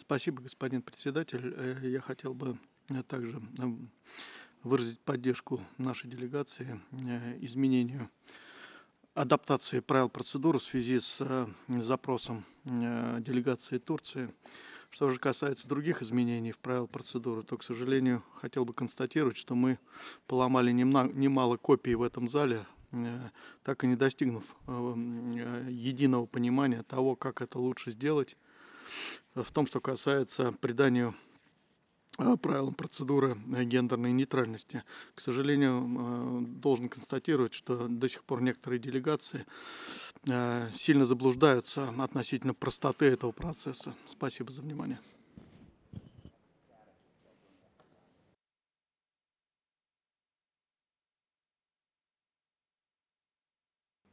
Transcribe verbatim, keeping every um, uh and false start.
Спасибо, господин председатель. Э, Я хотел бы э, также м, выразить поддержку нашей делегации э, изменению адаптации правил процедуры в связи с э, запросом э, делегации Турции. Что же касается других изменений в правил процедуры, то, к сожалению, хотел бы констатировать, что мы поломали немна- немало копий в этом зале, э, так и не достигнув э, м, э, единого понимания того, как это лучше сделать. В том, что касается придания э, правилам процедуры э, гендерной нейтральности. К сожалению, э, должен констатировать, что до сих пор некоторые делегации э, сильно заблуждаются относительно простоты этого процесса. Спасибо за внимание.